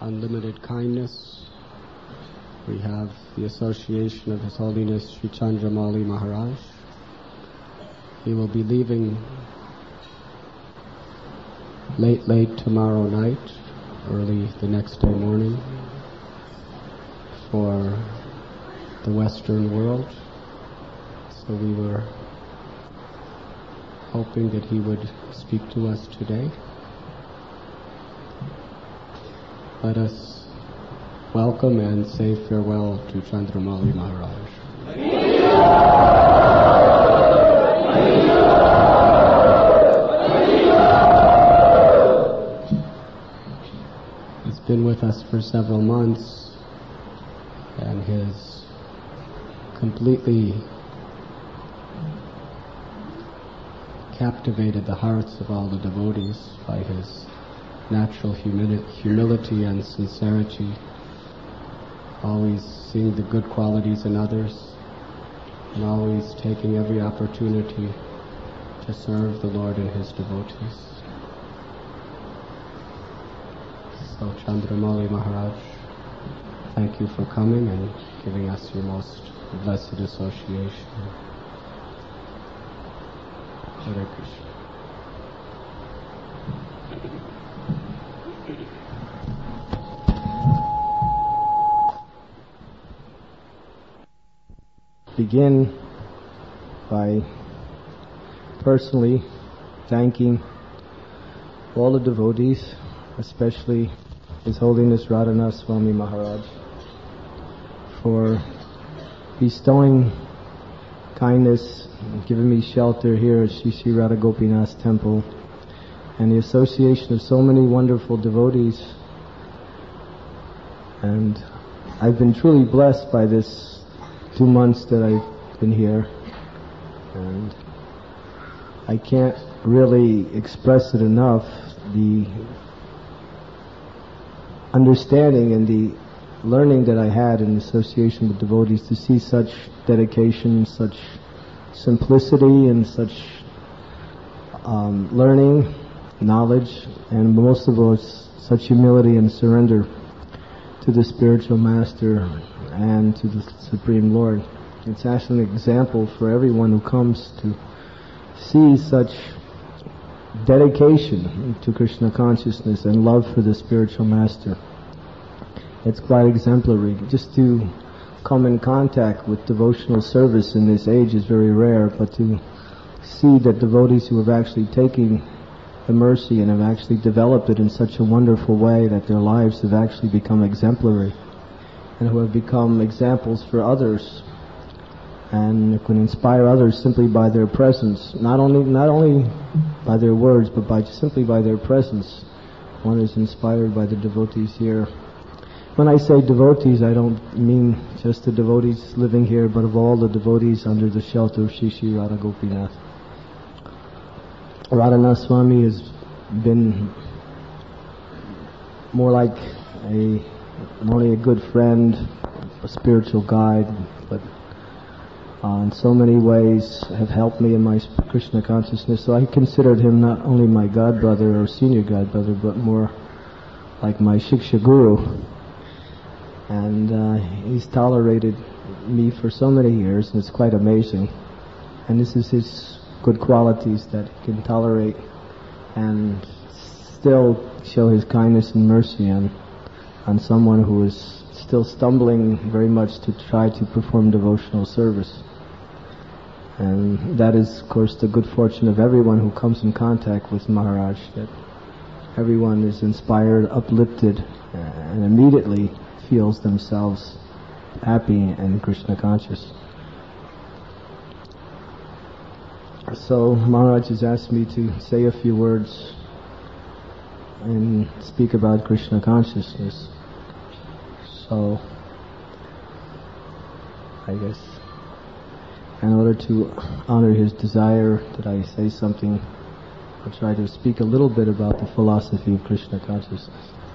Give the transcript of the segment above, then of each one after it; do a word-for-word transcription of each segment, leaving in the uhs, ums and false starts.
unlimited kindness, we have the association of His Holiness Sri Chandramauli Maharaj. He will be leaving late, late tomorrow night, early the next day morning, for the Western world. So we were hoping that he would speak to us today. Let us welcome and say farewell to Chandramauli Maharaj. He's been with us for several months and has completely captivated the hearts of all the devotees by his natural humili- humility and sincerity, always seeing the good qualities in others and always taking every opportunity to serve the Lord and His devotees. So Chandramauli Maharaj, thank you for coming and giving us your most blessed association. Hare Krishna. Begin by personally thanking all the devotees, especially His Holiness Radhanath Swami Maharaj, for bestowing kindness and giving me shelter here at Sri Sri Radha Gopinath Temple, and the association of so many wonderful devotees. And I've been truly blessed by this two months that I've been here, and I can't really express it enough, the understanding and the learning that I had in association with devotees, to see such dedication, such simplicity, and such um, learning, knowledge, and most of all, such humility and surrender to the spiritual master and to the Supreme Lord. It's actually an example for everyone who comes to see such dedication to Krishna consciousness and love for the spiritual master. It's quite exemplary. Just to come in contact with devotional service in this age is very rare, but to see that devotees who have actually taken the mercy and have actually developed it in such a wonderful way that their lives have actually become exemplary, and who have become examples for others, and can inspire others simply by their presence, not only not only by their words, but by simply by their presence. One is inspired by the devotees here. When I say devotees, I don't mean just the devotees living here, but of all the devotees under the shelter of Sri Sri Radha Gopinath. Radhanath Swami has been more like a not only a good friend, a spiritual guide, but uh, in so many ways have helped me in my Krishna consciousness. So I considered him not only my godbrother or senior godbrother, but more like my Shiksha Guru. And uh, he's tolerated me for so many years, and it's quite amazing. And this is his good qualities, that he can tolerate and still show his kindness and mercy on on someone who is still stumbling very much to try to perform devotional service. And that is, of course, the good fortune of everyone who comes in contact with Maharaj, that everyone is inspired, uplifted, and immediately feels themselves happy and Krishna conscious. So Maharaj has asked me to say a few words and speak about Krishna consciousness. So I guess in order to honor his desire that I say something, I'll try to speak a little bit about the philosophy of Krishna consciousness.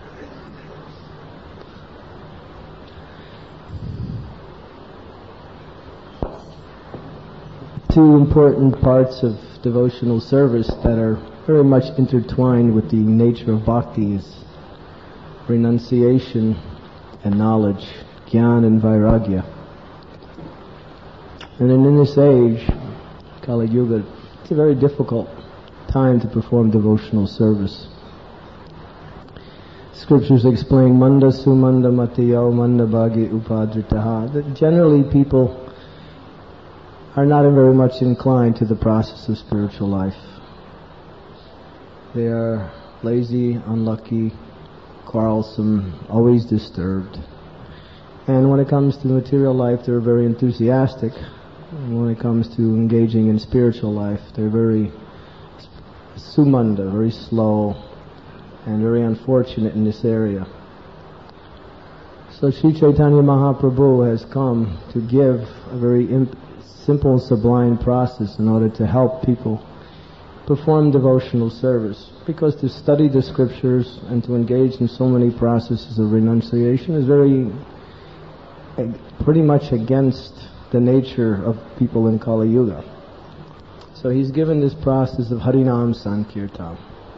Two important parts of devotional service that are very much intertwined with the nature of bhakti is renunciation and knowledge, Gyan and Vairagya. And in this age, Kali Yuga, it's a very difficult time to perform devotional service. Scriptures explain Manda Sumanda Matayo Manda Bhagi Upadritaha, that generally people are not very much inclined to the process of spiritual life. They are lazy, unlucky, quarrelsome, always disturbed. And when it comes to material life, they're very enthusiastic. And when it comes to engaging in spiritual life, they're very sumanda, very slow, and very unfortunate in this area. So Sri Chaitanya Mahaprabhu has come to give a very imp- simple, sublime process in order to help people perform devotional service. Because to study the scriptures and to engage in so many processes of renunciation is very, pretty much against the nature of people in Kali Yuga. So he's given this process of Harinam Sankirtan.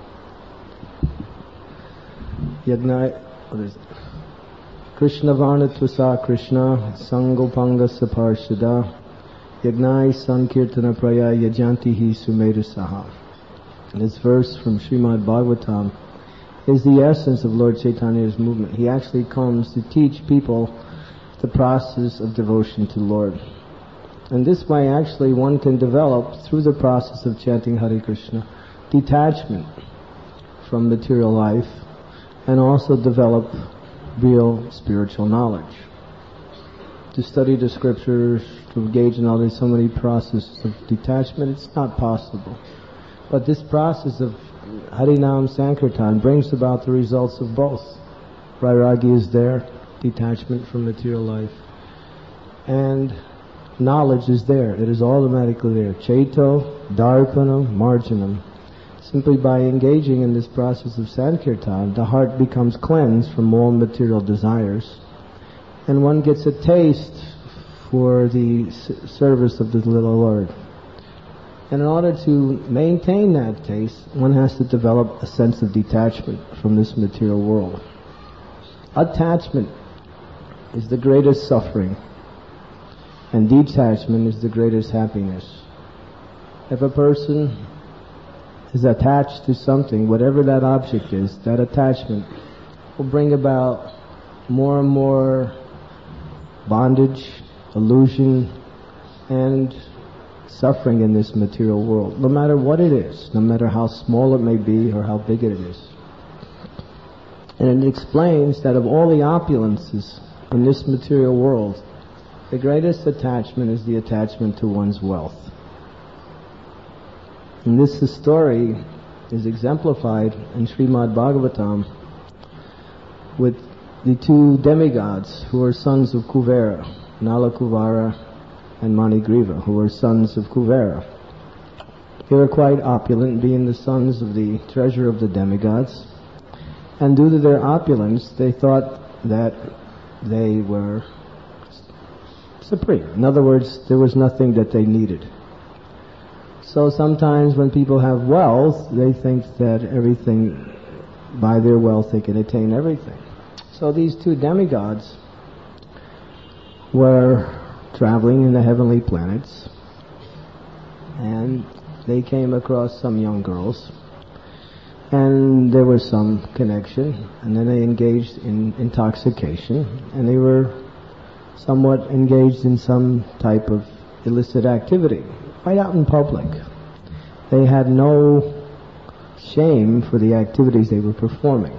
Yagna, what is it? Krishna Varna Tusa Krishna Sangopanga Saparshada Yagnai Sankirtana Praya Yajanti Hi Sumeda Saha. This verse from Srimad Bhagavatam is the essence of Lord Chaitanya's movement. He actually comes to teach people the process of devotion to Lord. And this way actually one can develop, through the process of chanting Hare Krishna, detachment from material life and also develop real spiritual knowledge. To study the scriptures, to engage in all these so many processes of detachment, it's not possible. But this process of Harinam Sankirtan brings about the results of both. Vairagya is there, detachment from material life, and knowledge is there. It is automatically there. Chaito, Darpanam, Marjanam. Simply by engaging in this process of Sankirtan, the heart becomes cleansed from all material desires, and one gets a taste for the s- service of the little Lord. And in order to maintain that taste, one has to develop a sense of detachment from this material world. Attachment is the greatest suffering, and detachment is the greatest happiness. If a person is attached to something, whatever that object is, that attachment will bring about more and more bondage, illusion, and suffering in this material world, no matter what it is, no matter how small it may be or how big it is. And it explains that of all the opulences in this material world, the greatest attachment is the attachment to one's wealth. And this story is exemplified in Srimad Bhagavatam with the two demigods who are sons of Kuvera, Nala Kuvara and Manigriva, who were sons of Kuvera. They were quite opulent, being the sons of the treasurer of the demigods, and due to their opulence, they thought that they were supreme. In other words, there was nothing that they needed. So sometimes when people have wealth, they think that everything, by their wealth, they can attain everything. So these two demigods were traveling in the heavenly planets, and they came across some young girls, and there was some connection, and then they engaged in intoxication, and they were somewhat engaged in some type of illicit activity, right out in public. They had no shame for the activities they were performing.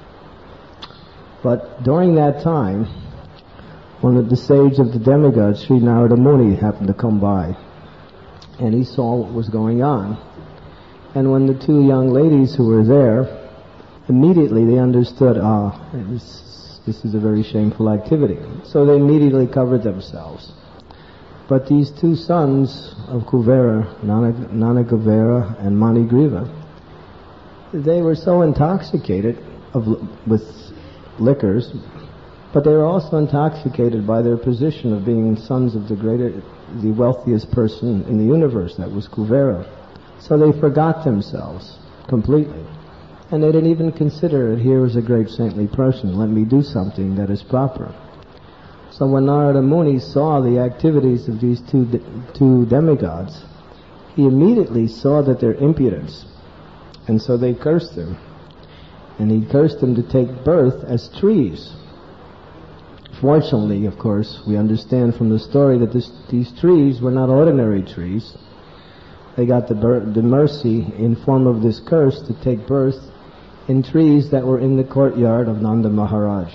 But during that time, one of the sage of the demigods, Sri Narada Muni, happened to come by, and he saw what was going on. And when the two young ladies who were there, immediately they understood, ah, this, this is a very shameful activity. So they immediately covered themselves. But these two sons of Kuvera, Nana, Nana Kuvera and Manigriva, they were so intoxicated of, with liquors, but they were also intoxicated by their position of being sons of the greater, the wealthiest person in the universe, that was Kuvera. So they forgot themselves completely. And they didn't even consider it, here is a great saintly person, let me do something that is proper. So when Narada Muni saw the activities of these two, de- two demigods, he immediately saw that they're impudence. And so they cursed them. And he cursed them to take birth as trees. Fortunately, of course, we understand from the story that this, these trees were not ordinary trees. They got the, ber- the mercy in form of this curse to take birth in trees that were in the courtyard of Nanda Maharaj.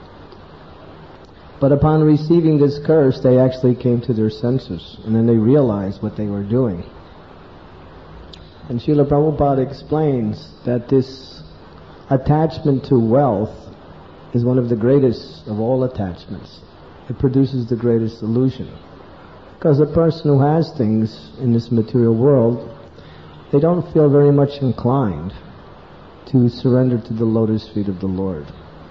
But upon receiving this curse, they actually came to their senses, and then they realized what they were doing. And Srila Prabhupada explains that this attachment to wealth is one of the greatest of all attachments. It produces the greatest illusion. Because a person who has things in this material world, they don't feel very much inclined to surrender to the lotus feet of the Lord.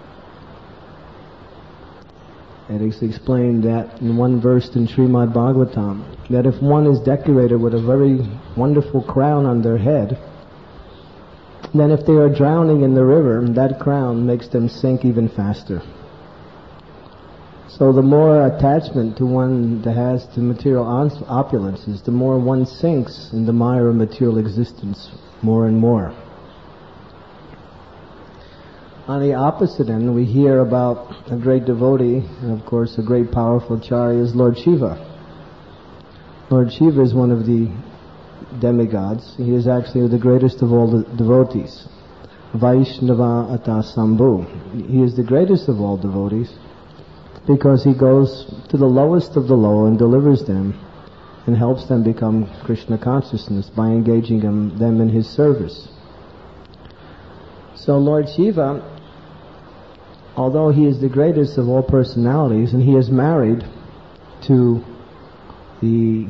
It is explained that in one verse in Srimad Bhagavatam, that if one is decorated with a very wonderful crown on their head, then if they are drowning in the river, that crown makes them sink even faster. So the more attachment to one that has to material opulences, the more one sinks in the mire of material existence more and more. On the opposite end, we hear about a great devotee, and of course a great powerful Acharya is Lord Shiva. Lord Shiva is one of the demigods. He is actually the greatest of all the devotees. Vaishnava Ata Sambhu. He is the greatest of all devotees because he goes to the lowest of the low and delivers them and helps them become Krishna consciousness by engaging them, them in his service. So Lord Shiva, although he is the greatest of all personalities, and he is married to the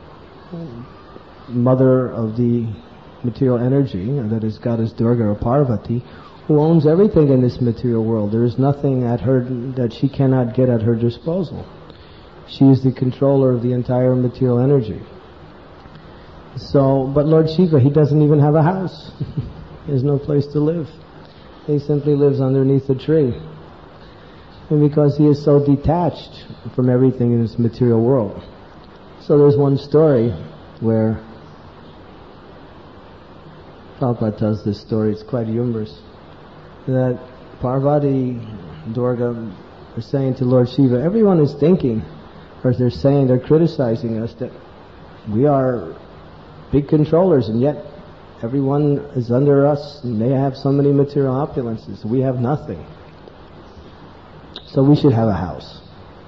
mother of the material energy, that is goddess Durga or Parvati, who owns everything in this material world. There is nothing at her that she cannot get at her disposal. She is the controller of the entire material energy. So, but Lord Shiva, he doesn't even have a house. There's no place to live. He simply lives underneath a tree. And because he is so detached from everything in this material world. So there's one story where Prabhupada tells this story, it's quite humorous, that Parvati, Durga are saying to Lord Shiva, everyone is thinking, or they're saying, they're criticizing us that we are big controllers, and yet everyone is under us, and they have so many material opulences. We have nothing. So we should have a house.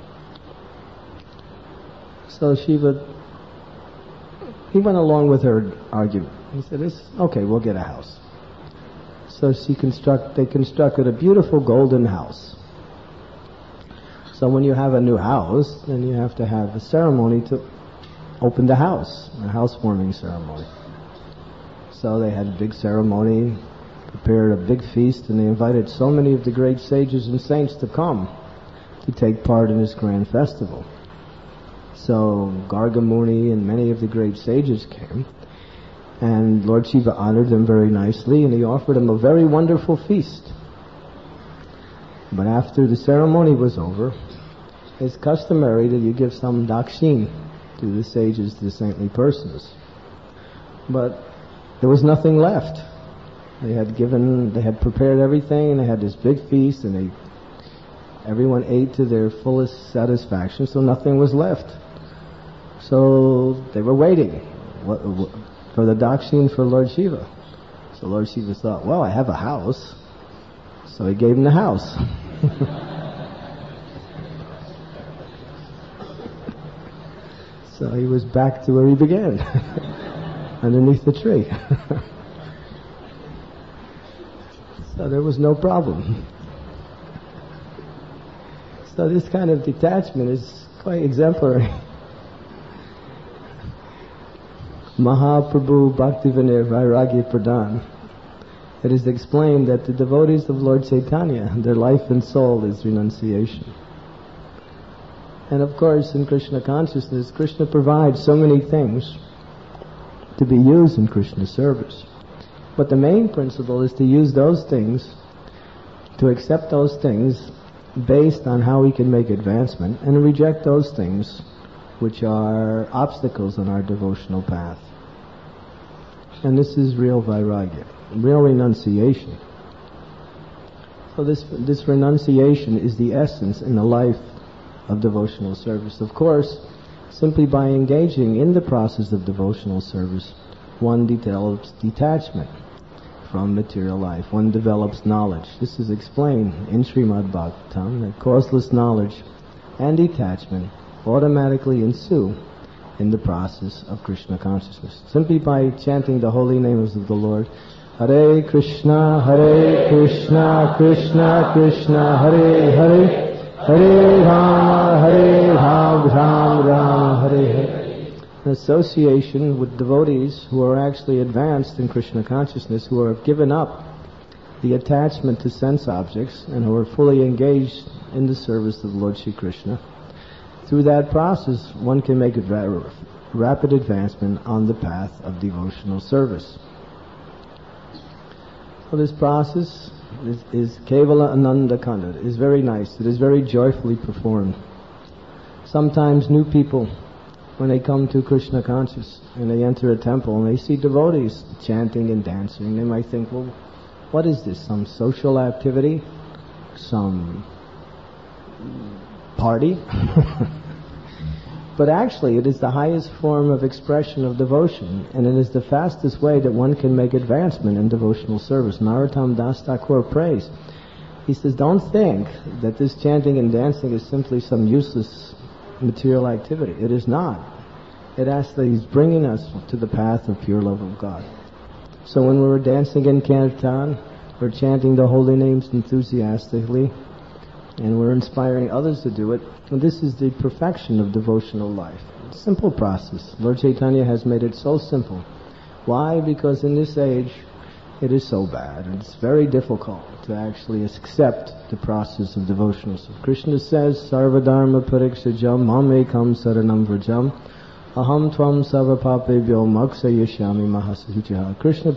So Shiva, he went along with her argument. He said, okay, we'll get a house. So she construct, they constructed a beautiful golden house. So when you have a new house, then you have to have a ceremony to open the house, a housewarming ceremony. So they had a big ceremony, prepared a big feast, and they invited so many of the great sages and saints to come to take part in this grand festival. So Garga Muni and many of the great sages came, and Lord Shiva honored them very nicely, and he offered them a very wonderful feast. But after the ceremony was over, it's customary that you give some dakshin to the sages, to the saintly persons. But there was nothing left. They had given, they had prepared everything, and they had this big feast, and they, everyone ate to their fullest satisfaction, so nothing was left. So they were waiting what, what, for the dakshin for Lord Shiva. So Lord Shiva thought, well, I have a house. So he gave him the house. So he was back to where he began, underneath the tree. So there was no problem. So this kind of detachment is quite exemplary. Mahaprabhu Bhaktivinay Vairagya Pradhan. It is explained that the devotees of Lord Chaitanya, their life and soul is renunciation. And of course, in Krishna consciousness, Krishna provides so many things to be used in Krishna service. But the main principle is to use those things, to accept those things based on how we can make advancement, and reject those things which are obstacles on our devotional path. And this is real vairagya, real renunciation. So this, this renunciation is the essence in the life of devotional service. Of course, simply by engaging in the process of devotional service, one develops detachment from material life. One develops knowledge. This is explained in Srimad Bhagavatam, that causeless knowledge and detachment automatically ensue in the process of Krishna consciousness. Simply by chanting the holy names of the Lord, Hare Krishna, Hare Krishna, Krishna Krishna, Hare Hare, Hare Rama, Hare Rama, Ram Ram, Hare Hare. An association with devotees who are actually advanced in Krishna consciousness, who have given up the attachment to sense objects and who are fully engaged in the service of Lord Shri Krishna. Through that process, one can make a ra- rapid advancement on the path of devotional service. So this process is, is Kevala Ananda Kanda. It is very nice. It is very joyfully performed. Sometimes new people, when they come to Krishna conscious and they enter a temple and they see devotees chanting and dancing, they might think, well, what is this? Some social activity? Some party? But actually, it is the highest form of expression of devotion, and it is the fastest way that one can make advancement in devotional service. Narottam Das Thakur prays. He says, don't think that this chanting and dancing is simply some useless material activity. It is not. It actually is bringing us to the path of pure love of God. So when we're dancing in kirtan, we're chanting the holy names enthusiastically, and we're inspiring others to do it. And this is the perfection of devotional life. Simple process. Lord Chaitanya has made it so simple. Why? Because in this age, it is so bad, and it's very difficult to actually accept the process of devotional. So Krishna says, Sarvadharma parikshajam mamekam saranam vrajam aham tvam sarvapapebhyo moksayashyami mahasahujah. Krishna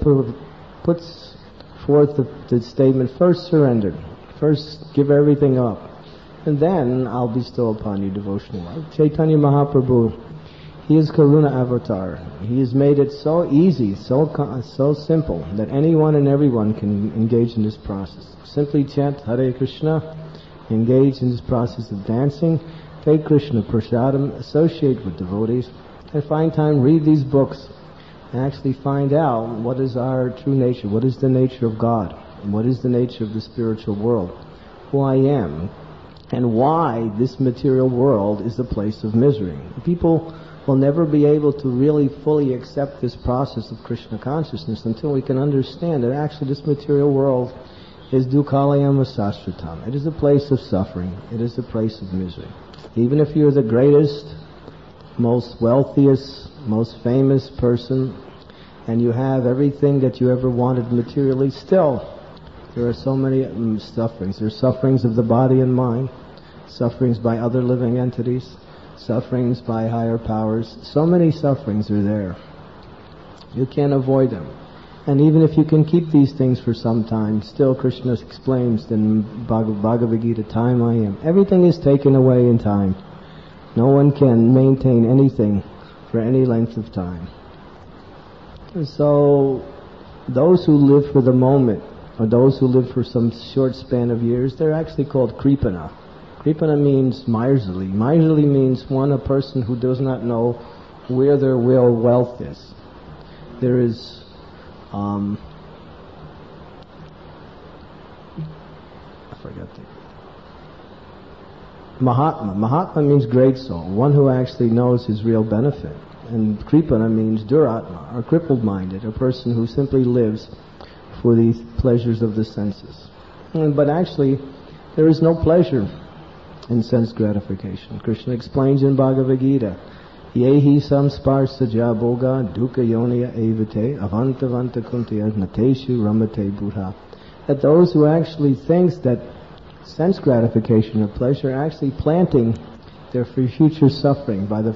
puts forth the, the statement, first surrender, first give everything up, and then I'll bestow upon you devotional life. Chaitanya Mahaprabhu, he is Karuna avatar. He has made it so easy, so so simple, that anyone and everyone can engage in this process. Simply chant Hare Krishna, engage in this process of dancing, take Krishna prasadam, associate with devotees, and find time, read these books, and actually find out what is our true nature, what is the nature of God, and what is the nature of the spiritual world, who I am, and why this material world is the place of misery. People will never be able to really fully accept this process of Krishna consciousness until we can understand that actually this material world is dukhalayama sastratam. It is a place of suffering. It is a place of misery. Even if you're the greatest, most wealthiest, most famous person, and you have everything that you ever wanted materially, still there are so many um, sufferings. There are sufferings of the body and mind, sufferings by other living entities, sufferings by higher powers. So many sufferings are there. You can't avoid them. And even if you can keep these things for some time, still Krishna explains in Bhagavad Gita, time I am. Everything is taken away in time. No one can maintain anything for any length of time. And so those who live for the moment, or those who live for some short span of years, they're actually called kripana. Kripana means miserly. Miserly means one, a person who does not know where their real wealth is. There is, um, I forgot the Mahatma. Mahatma means great soul, one who actually knows his real benefit. And kripana means duratma, or crippled-minded, a person who simply lives for the pleasures of the senses. And, but actually, there is no pleasure in sense gratification. Krishna explains in Bhagavad Gita, Yehi samsparsaja boga dukkha yoniya evate avantavanta kuntaya nateshu ramate buddha. That those who actually think that sense gratification or pleasure are actually planting their future suffering by the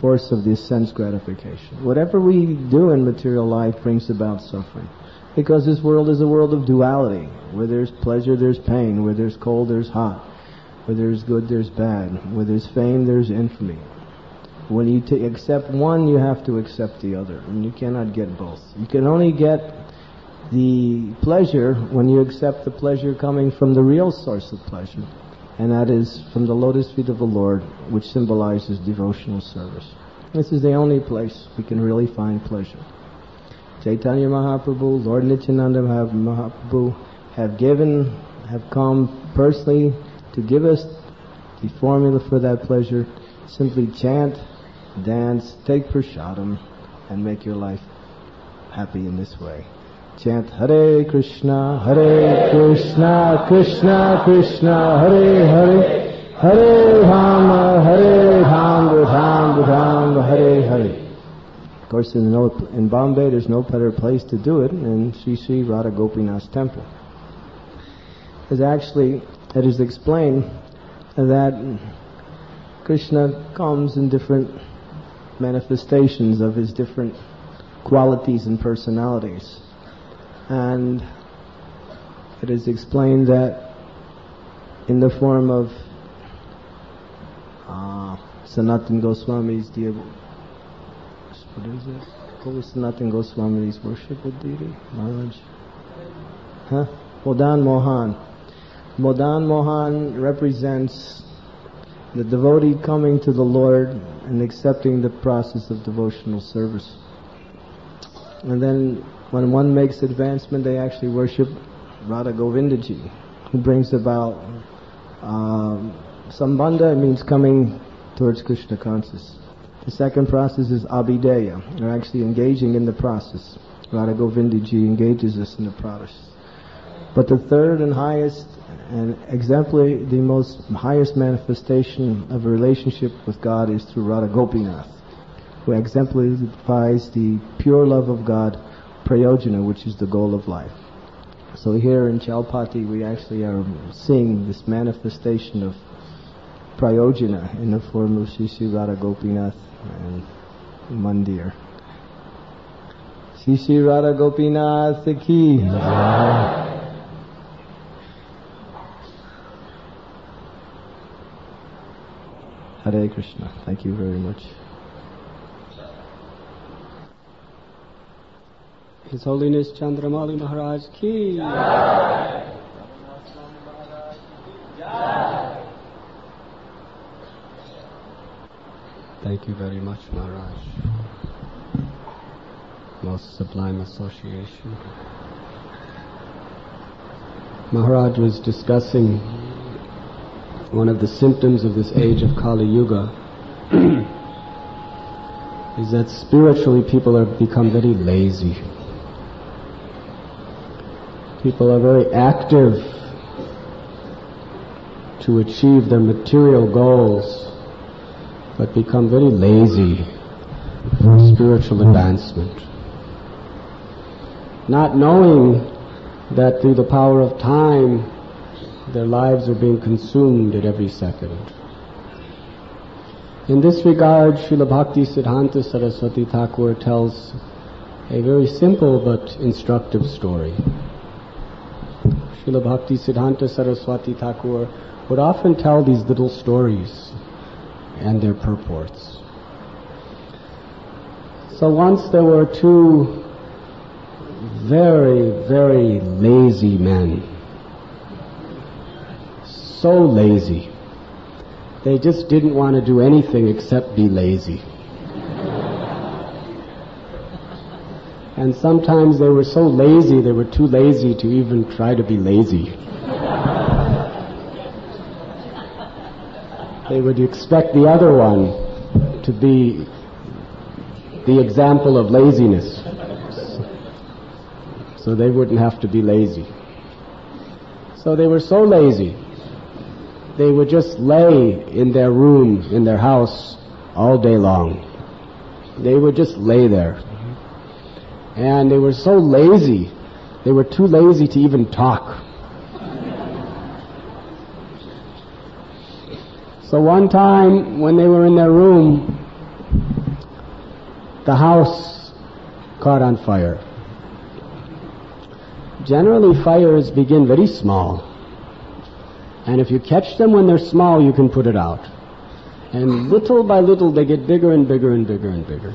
force of this sense gratification. Whatever we do in material life brings about suffering. Because this world is a world of duality. Where there's pleasure, there's pain. Where there's cold, there's hot. Where there's good, there's bad. Where there's fame, there's infamy. When you t- accept one, you have to accept the other. And you cannot get both. You can only get the pleasure when you accept the pleasure coming from the real source of pleasure. And that is from the lotus feet of the Lord, which symbolizes devotional service. This is the only place we can really find pleasure. Chaitanya Mahaprabhu, Lord Nityananda Mahaprabhu have given, have come personally to give us the formula for that pleasure. Simply chant, dance, take prasadam, and make your life happy in this way. Chant Hare Krishna, Hare Krishna, Krishna Krishna, Hare Hare, Hare Rama, Hare Rama, Rama Rama, Hare Hare. Of course, in, no, in Bombay, there's no better place to do it than Sri Sri Radha Gopinath's temple. It's actually, it is explained that Krishna comes in different manifestations of his different qualities and personalities. And it is explained that in the form of uh, Sanatana Goswami's dear, what is it? What was Sanatana Goswami's worship of deity? Maharaj? Huh? Modan Mohan. Modan Mohan represents the devotee coming to the Lord and accepting the process of devotional service. And then when one makes advancement, they actually worship Radha Govindaji, who brings about um, Sambandha. It means coming towards Krishna consciousness. The second process is Abhideya. They're actually engaging in the process. Radha Govindaji engages us in the process. But the third and highest and exemplary, the most highest manifestation of a relationship with God is through Radha Gopinath, who exemplifies the pure love of God, Prayojana, which is the goal of life. So here in Chalpati, we actually are seeing this manifestation of Prayojana in the form of Sri Sri Radha Gopinath and Mandir. Sri Sri Radha Gopinath ki jai. Hare Krishna. Thank you very much. His Holiness Chandramali Maharaj ki jai. Thank you very much, Maharaj. Most sublime association. Maharaj was discussing one of the symptoms of this age of Kali Yuga is that spiritually people have become very lazy. People are very active to achieve their material goals, but become very lazy for spiritual advancement. Not knowing that through the power of time, their lives are being consumed at every second. In this regard, Srila Bhakti Siddhanta Saraswati Thakur tells a very simple but instructive story. Srila Bhakti Siddhanta Saraswati Thakur would often tell these little stories and their purports. So once there were two very, very lazy men. So lazy. They just didn't want to do anything except be lazy. And sometimes they were so lazy, they were too lazy to even try to be lazy. They would expect the other one to be the example of laziness, so they wouldn't have to be lazy. So they were so lazy, they would just lay in their room, in their house, all day long. They would just lay there. And they were so lazy, they were too lazy to even talk. So one time, when they were in their room, the house caught on fire. Generally, fires begin very small. And if you catch them when they're small, you can put it out. And little by little, they get bigger and bigger and bigger and bigger.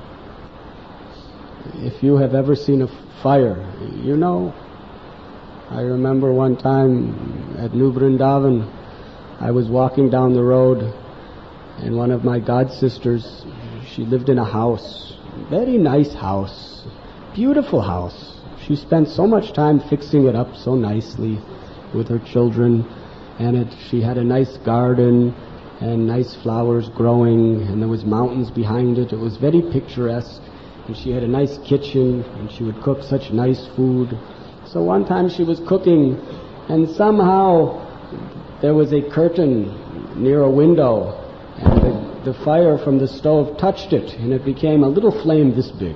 If you have ever seen a fire, you know. I remember one time at New Vrindavan, I was walking down the road, and one of my god sisters, she lived in a house, very nice house, beautiful house. She spent so much time fixing it up so nicely with her children, and it, she had a nice garden and nice flowers growing, and there was mountains behind it. It was very picturesque, and she had a nice kitchen, and she would cook such nice food. So one time she was cooking, and somehow there was a curtain near a window, and the, the fire from the stove touched it, and it became a little flame this big.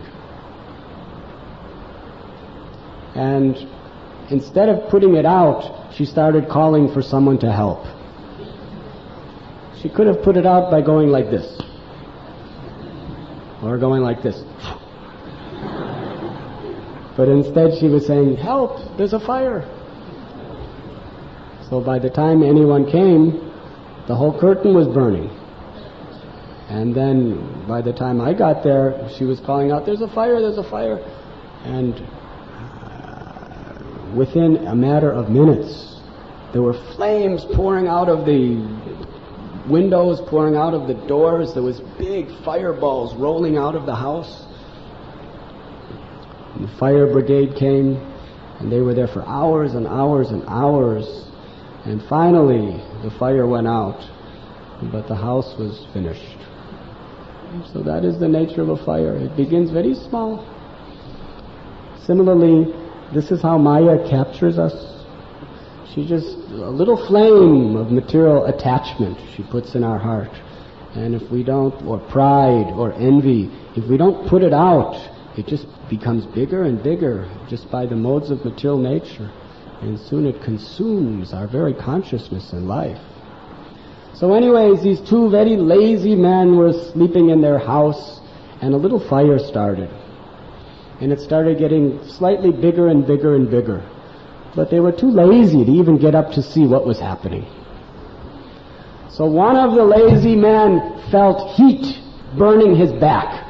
And instead of putting it out, she started calling for someone to help. She could have put it out by going like this, or going like this. But instead she was saying, "Help, there's a fire." So by the time anyone came, the whole curtain was burning. And then by the time I got there, she was calling out, "There's a fire, there's a fire." And uh, within a matter of minutes, there were flames pouring out of the windows, pouring out of the doors. There was big fireballs rolling out of the house. And the fire brigade came, and they were there for hours and hours and hours. And finally, the fire went out, but the house was finished. So that is the nature of a fire. It begins very small. Similarly, this is how Maya captures us. She just, a little flame of material attachment she puts in our heart. And if we don't, or pride, or envy, if we don't put it out, it just becomes bigger and bigger just by the modes of material nature. And soon it consumes our very consciousness and life. So anyways, these two very lazy men were sleeping in their house, and a little fire started. And it started getting slightly bigger and bigger and bigger. But they were too lazy to even get up to see what was happening. So one of the lazy men felt heat burning his back.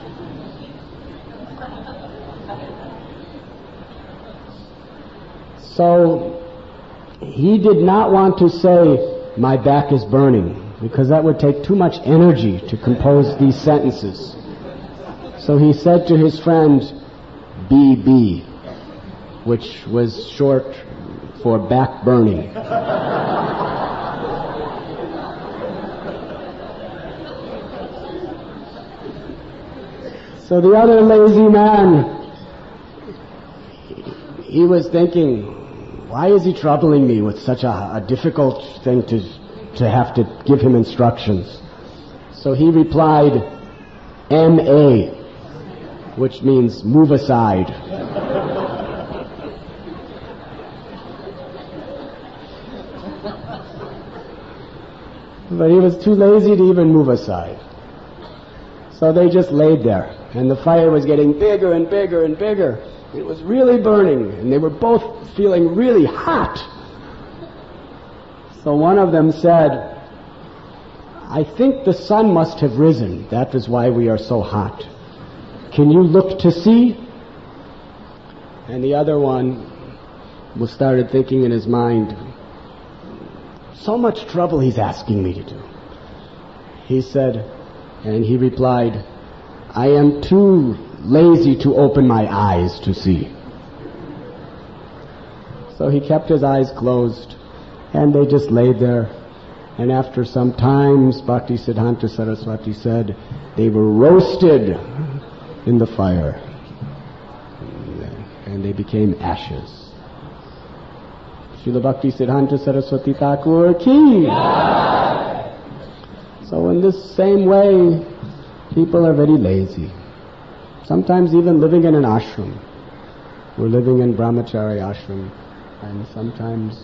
So he did not want to say, "My back is burning," because that would take too much energy to compose these sentences. So he said to his friend, "B B," which was short for back burning. So the other lazy man, he was thinking, why is he troubling me with such a, a difficult thing to, to have to give him instructions? So he replied, M A, which means move aside. But he was too lazy to even move aside. So they just laid there, and the fire was getting bigger and bigger and bigger. It was really burning, and they were both feeling really hot. So one of them said, "I think the sun must have risen. That is why we are so hot. Can you look to see?" And the other one was started thinking in his mind, so much trouble he's asking me to do. He said, and he replied, "I am too lazy to open my eyes to see." So he kept his eyes closed, and they just laid there. And after some times, Bhaktisiddhanta Saraswati said, they were roasted in the fire, and they became ashes. Srila Bhaktisiddhanta Saraswati Thakur ki. So in this same way, people are very lazy. Sometimes even living in an ashram. We're living in brahmachari ashram, and sometimes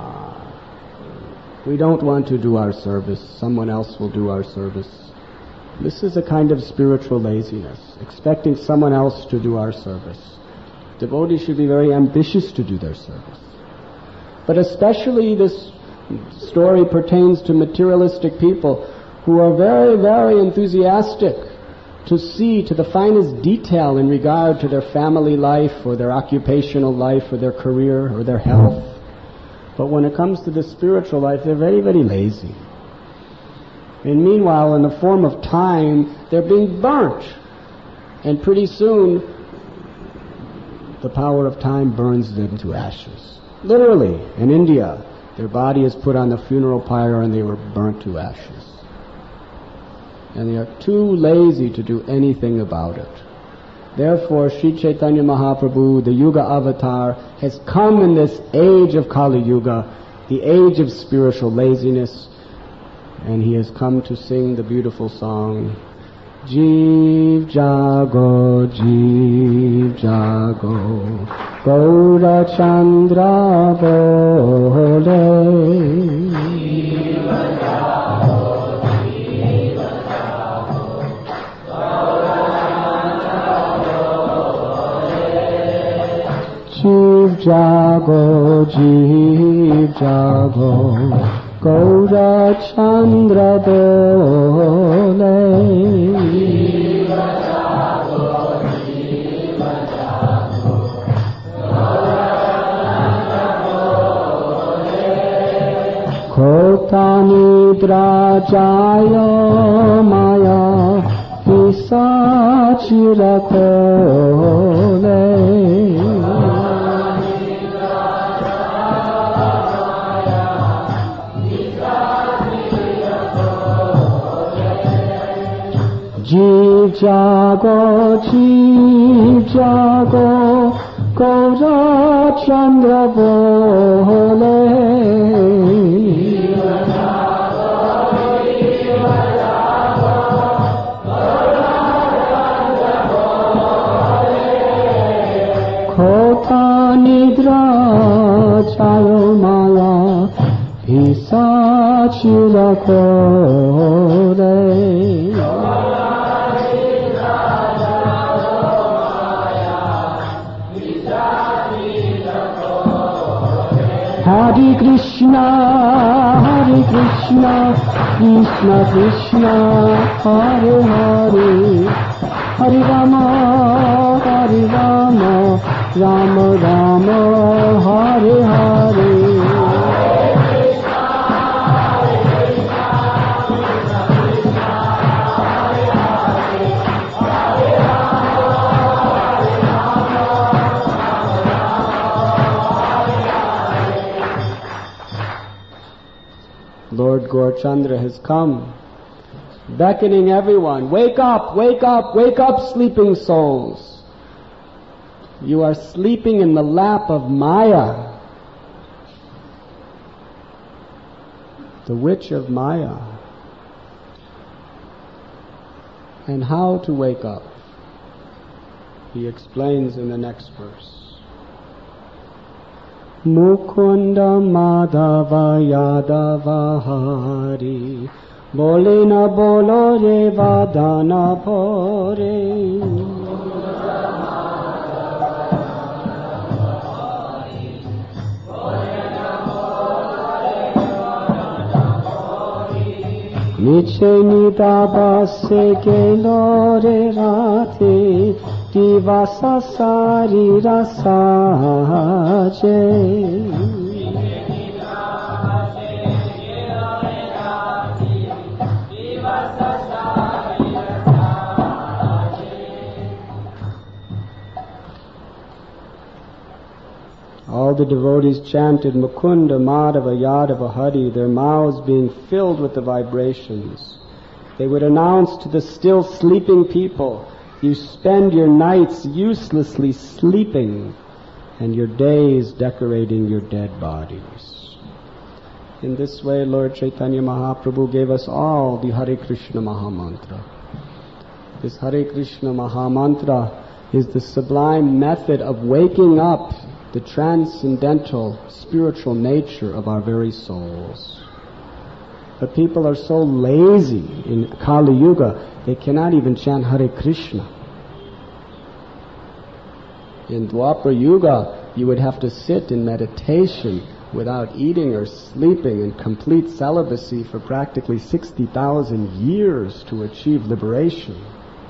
uh, we don't want to do our service. Someone else will do our service. This is a kind of spiritual laziness, expecting someone else to do our service. Devotees should be very ambitious to do their service. But especially this story pertains to materialistic people who are very, very enthusiastic to see to the finest detail in regard to their family life or their occupational life or their career or their health. But when it comes to the spiritual life, they're very, very lazy. And meanwhile, in the form of time, they're being burnt. And pretty soon, the power of time burns them to ashes. Literally, in India, their body is put on the funeral pyre and they were burnt to ashes. And they are too lazy to do anything about it. Therefore, Sri Chaitanya Mahaprabhu, the Yuga Avatar, has come in this age of Kali Yuga, the age of spiritual laziness, and he has come to sing the beautiful song, Jeev Jago, Jeev Jago, Gaura Chandra Bole. Jeev Jago, Jeev Jago, Gaura Chandra Bole. Kota Nidra Jaya Maya Pisachira Kole. Jeev Jago, Jeev Jago, Gaura Chandra Bole. Kota Nidra Jaya Maya Pisachira Kole. Hare Krishna, Hare Krishna, Krishna Krishna, Hare Hare, Hare Rama, Hare Rama, Rama Rama, Hare Hare. Lord Gaurachandra has come, beckoning everyone, wake up, wake up, wake up, sleeping souls. You are sleeping in the lap of Maya, the witch of Maya. And how to wake up? He explains in the next verse. Mukunda Madhava Yadava Hari, Bole na bolo re vadana pore. Niche nida se ke lore rate, divasa sari rasaje. All the devotees chanted Mukunda, Madhava, Yadava, Hari, their mouths being filled with the vibrations. They would announce to the still sleeping people, you spend your nights uselessly sleeping and your days decorating your dead bodies. In this way, Lord Chaitanya Mahaprabhu gave us all the Hare Krishna Mahamantra. This Hare Krishna Mahamantra is the sublime method of waking up the transcendental spiritual nature of our very souls. But people are so lazy in Kali Yuga, they cannot even chant Hare Krishna. In Dwapara Yuga, you would have to sit in meditation without eating or sleeping in complete celibacy for practically sixty thousand years to achieve liberation.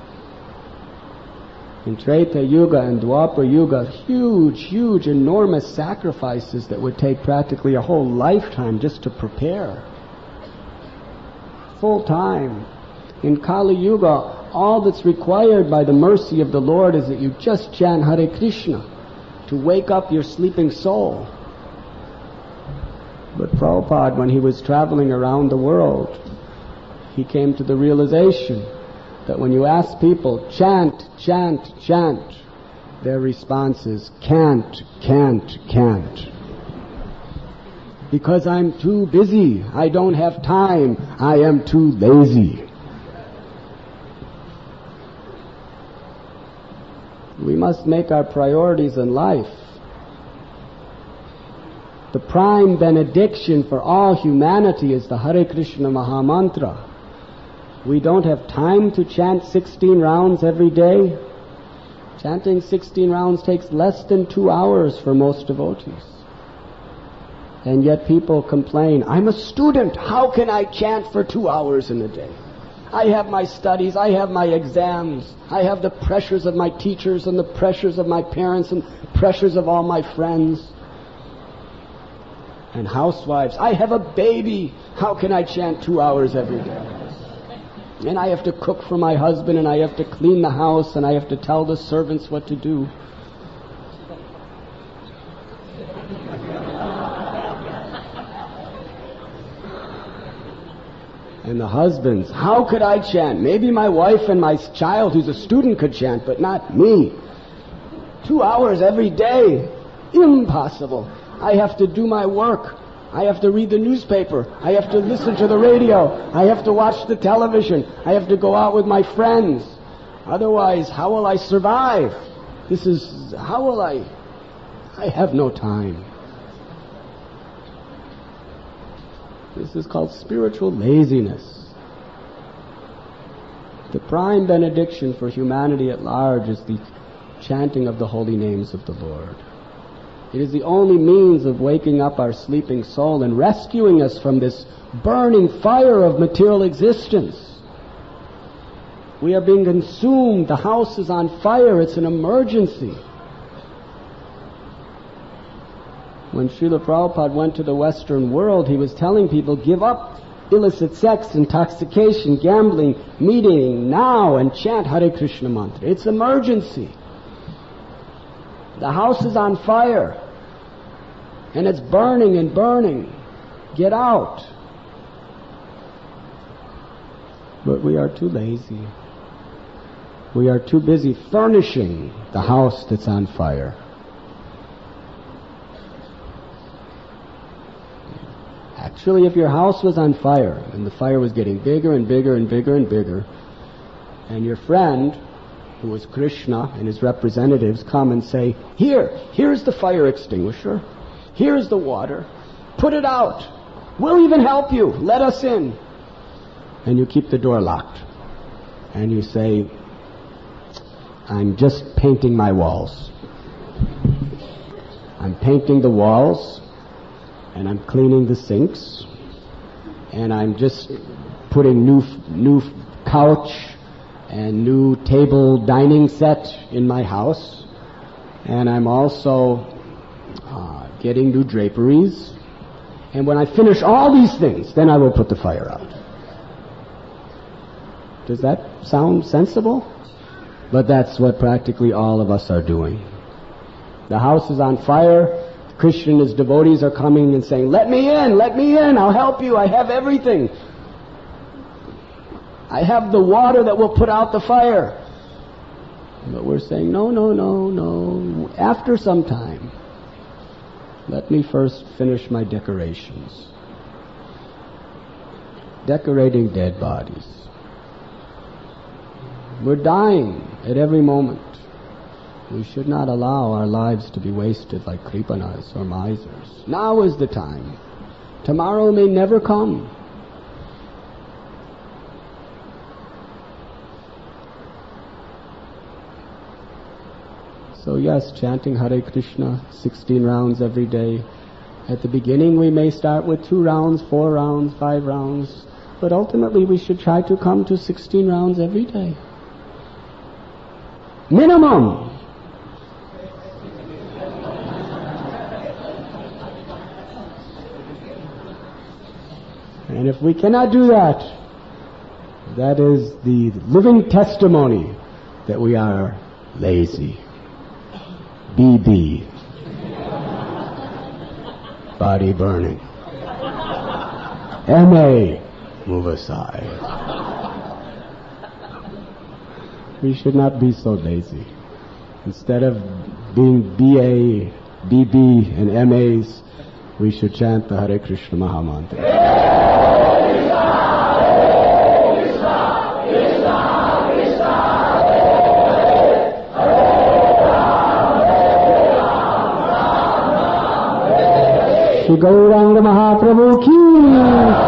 In Treta Yuga and Dwapara Yuga, huge, huge, enormous sacrifices that would take practically a whole lifetime just to prepare. Full time. In Kali Yuga, all that's required by the mercy of the Lord is that you just chant Hare Krishna to wake up your sleeping soul. But Prabhupada, when he was traveling around the world, he came to the realization that when you ask people, chant, chant, chant, their response is, can't, can't, can't. Because I'm too busy, I don't have time, I am too lazy. We must make our priorities in life. The prime benediction for all humanity is the Hare Krishna Mahamantra. We don't have time to chant sixteen rounds every day. Chanting sixteen rounds takes less than two hours for most devotees. And yet people complain, I'm a student, how can I chant for two hours in a day? I have my studies, I have my exams, I have the pressures of my teachers and the pressures of my parents and pressures of all my friends. And housewives, I have a baby, how can I chant two hours every day? And I have to cook for my husband, and I have to clean the house, and I have to tell the servants what to do. And the husbands, how could I chant? Maybe my wife and my child who's a student could chant, but not me. Two hours every day. Impossible. I have to do my work. I have to read the newspaper. I have to listen to the radio. I have to watch the television. I have to go out with my friends. Otherwise, how will I survive? This is, how will I? I have no time. This is called spiritual laziness. The prime benediction for humanity at large is the chanting of the holy names of the Lord. It is the only means of waking up our sleeping soul and rescuing us from this burning fire of material existence. We are being consumed. The house is on fire. It's an emergency. When Srila Prabhupada went to the Western world, he was telling people, give up illicit sex, intoxication, gambling, meeting now and chant Hare Krishna mantra. It's emergency. The house is on fire, and it's burning and burning. Get out. But we are too lazy. We are too busy furnishing the house that's on fire. Actually, if your house was on fire, and the fire was getting bigger and bigger and bigger and bigger, and your friend, who is Krishna and his representatives, come and say, here, here's the fire extinguisher, here's the water, put it out, we'll even help you, let us in. And you keep the door locked. And you say, I'm just painting my walls. I'm painting the walls, and I'm cleaning the sinks, and I'm just putting new new couch and new table dining set in my house, and I'm also uh, getting new draperies, and when I finish all these things, then I will put the fire out. Does that sound sensible? But that's what practically all of us are doing. The house is on fire. Krishna and his devotees are coming and saying, let me in, let me in, I'll help you, I have everything. I have the water that will put out the fire. But we're saying, no, no, no, no, after some time. Let me first finish my decorations. Decorating dead bodies. We're dying at every moment. We should not allow our lives to be wasted like kripanas or misers. Now is the time. Tomorrow may never come. So yes, chanting Hare Krishna, sixteen rounds every day. At the beginning we may start with two rounds, four rounds, five rounds, but ultimately we should try to come to sixteen rounds every day. Minimum! And if we cannot do that, that is the living testimony that we are lazy. B B. Body burning. M A. Move aside. We should not be so lazy. Instead of being B A, B B, and M As, we should chant the Hare Krishna Mahamantra. Shri Gauranga Mahaprabhu ki